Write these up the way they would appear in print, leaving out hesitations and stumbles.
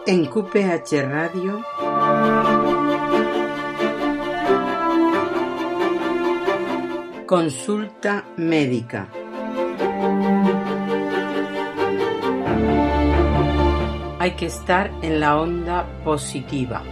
En QPH Radio Consulta Médica. Hay que estar en la onda positiva.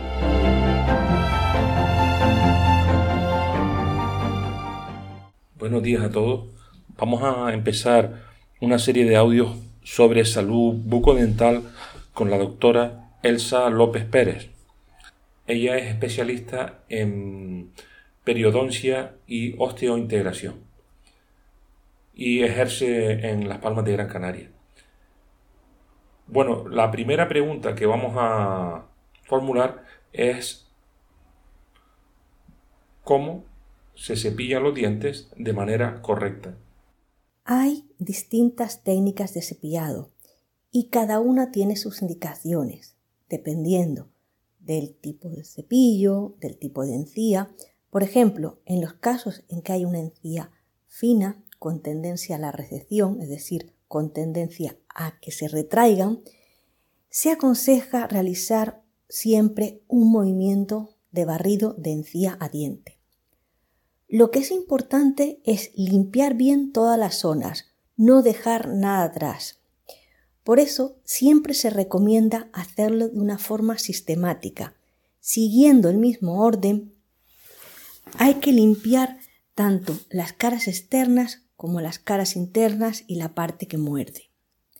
Buenos días a todos. Vamos a empezar una serie de audios sobre salud bucodental con la doctora Elsa López Pérez. Ella es especialista en periodoncia y osteointegración y ejerce en Las Palmas de Gran Canaria. Bueno, la primera pregunta que vamos a formular es ¿cómo se cepillan los dientes de manera correcta? Hay distintas técnicas de cepillado y cada una tiene sus indicaciones, dependiendo del tipo de cepillo, del tipo de encía. Por ejemplo, en los casos en que hay una encía fina con tendencia a la recesión, es decir, con tendencia a que se retraigan, se aconseja realizar siempre un movimiento de barrido de encía a diente. Lo que es importante es limpiar bien todas las zonas, no dejar nada atrás. Por eso siempre se recomienda hacerlo de una forma sistemática, siguiendo el mismo orden. Hay que limpiar tanto las caras externas como las caras internas y la parte que muerde.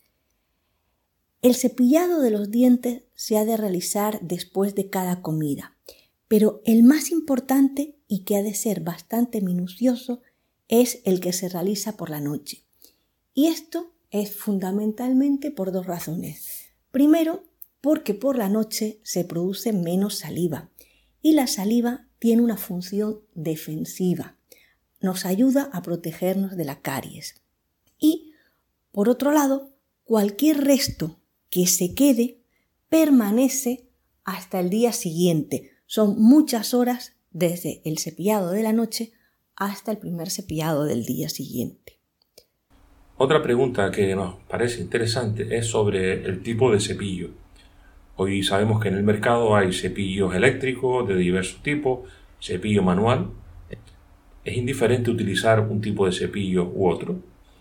El cepillado de los dientes se ha de realizar después de cada comida, pero el más importante y que ha de ser bastante minucioso es el que se realiza por la noche. Y esto es fundamentalmente por dos razones. Primero, porque por la noche se produce menos saliva y la saliva tiene una función defensiva. Nos ayuda a protegernos de la caries. Y, por otro lado, cualquier resto que se quede permanece hasta el día siguiente. Son muchas horas desde el cepillado de la noche hasta el primer cepillado del día siguiente. Otra pregunta que nos parece interesante es sobre el tipo de cepillo. Hoy sabemos que en el mercado hay cepillos eléctricos de diversos tipos, cepillo manual. ¿Es indiferente utilizar un tipo de cepillo u otro?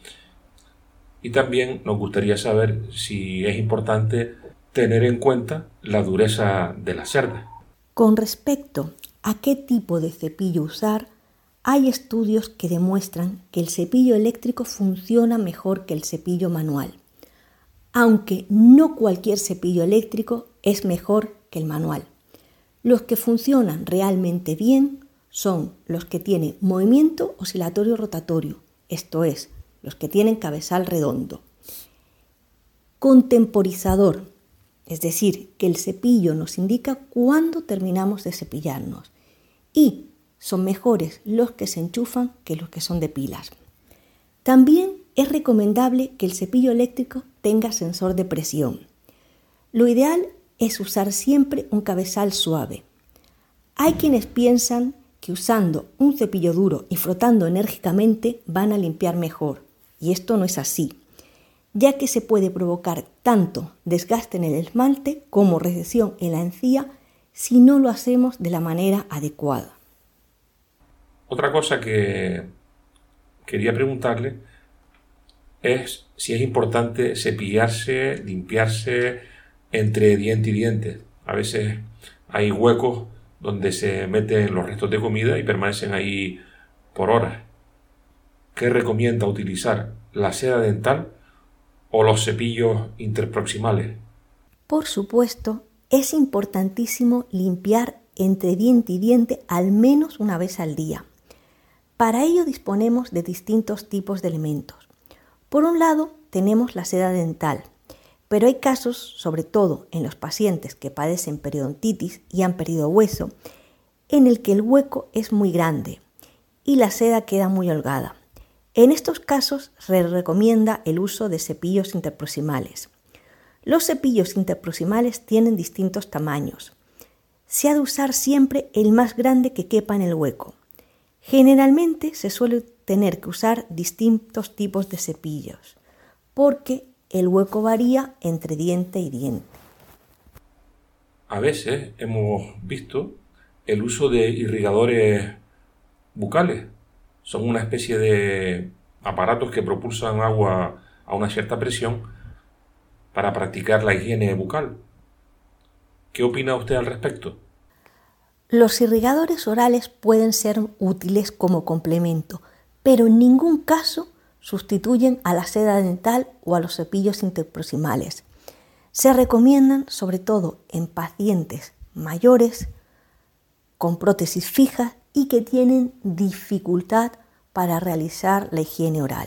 Y también nos gustaría saber si es importante tener en cuenta la dureza de la cerda. Con respecto a qué tipo de cepillo usar, hay estudios que demuestran que el cepillo eléctrico funciona mejor que el cepillo manual, aunque no cualquier cepillo eléctrico es mejor que el manual. Los que funcionan realmente bien son los que tienen movimiento oscilatorio rotatorio, esto es, los que tienen cabezal redondo. Contemporizador, es decir, que el cepillo nos indica cuándo terminamos de cepillarnos. Y son mejores los que se enchufan que los que son de pilas. También es recomendable que el cepillo eléctrico tenga sensor de presión. Lo ideal es usar siempre un cabezal suave. Hay quienes piensan que usando un cepillo duro y frotando enérgicamente van a limpiar mejor, y esto no es así, ya que se puede provocar tanto desgaste en el esmalte como recesión en la encía si no lo hacemos de la manera adecuada. Otra cosa que quería preguntarle es si es importante cepillarse, limpiarse entre diente y diente. A veces hay huecos donde se meten los restos de comida y permanecen ahí por horas. ¿Qué recomienda utilizar? ¿La seda dental o los cepillos interproximales? Por supuesto, es importantísimo limpiar entre diente y diente al menos una vez al día. Para ello disponemos de distintos tipos de elementos. Por un lado, tenemos la seda dental, pero hay casos, sobre todo en los pacientes que padecen periodontitis y han perdido hueso, en el que el hueco es muy grande y la seda queda muy holgada. En estos casos se recomienda el uso de cepillos interproximales. Los cepillos interproximales tienen distintos tamaños. Se ha de usar siempre el más grande que quepa en el hueco. Generalmente se suele tener que usar distintos tipos de cepillos, porque el hueco varía entre diente y diente. a veces hemos visto el uso de irrigadores bucales. Son una especie de aparatos que propulsan agua a una cierta presión para practicar la higiene bucal. ¿Qué opina usted al respecto? Los irrigadores orales pueden ser útiles como complemento, pero en ningún caso sustituyen a la seda dental o a los cepillos interproximales. Se recomiendan sobre todo en pacientes mayores con prótesis fijas y que tienen dificultad para realizar la higiene oral.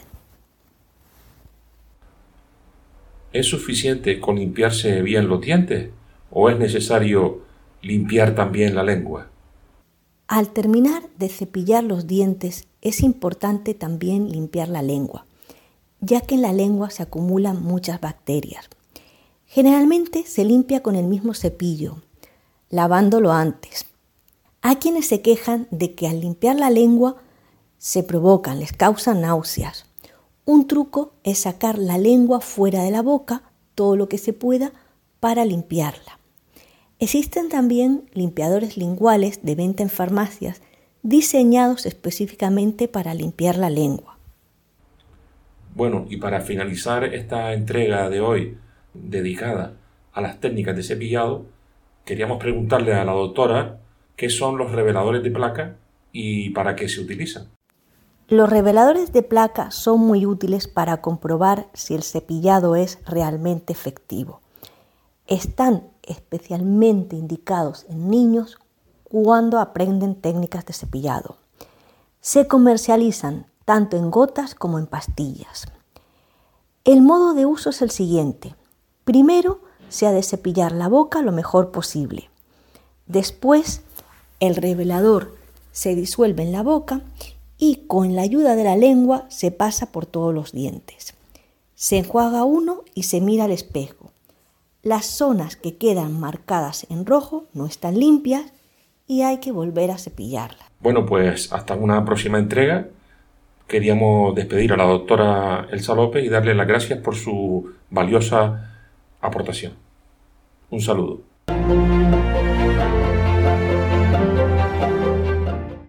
¿Es suficiente con limpiarse bien los dientes o es necesario limpiar también la lengua? Al terminar de cepillar los dientes es importante también limpiar la lengua, ya que en la lengua se acumulan muchas bacterias. Generalmente se limpia con el mismo cepillo, lavándolo antes. Hay quienes se quejan de que al limpiar la lengua les causan náuseas. Un truco es sacar la lengua fuera de la boca todo lo que se pueda para limpiarla. Existen también limpiadores linguales de venta en farmacias diseñados específicamente para limpiar la lengua. Bueno, y para finalizar esta entrega de hoy dedicada a las técnicas de cepillado, queríamos preguntarle a la doctora qué son los reveladores de placa y para qué se utilizan. Los reveladores de placa son muy útiles para comprobar si el cepillado es realmente efectivo. Están especialmente indicados en niños cuando aprenden técnicas de cepillado. Se comercializan tanto en gotas como en pastillas. El modo de uso es el siguiente. Primero, se ha de cepillar la boca lo mejor posible. Después, el revelador se disuelve en la boca y con la ayuda de la lengua se pasa por todos los dientes. Se enjuaga uno y se mira al espejo. Las zonas que quedan marcadas en rojo no están limpias y hay que volver a cepillarlas. Bueno, pues hasta una próxima entrega. Queríamos despedir a la doctora Elsa López y darle las gracias por su valiosa aportación. Un saludo.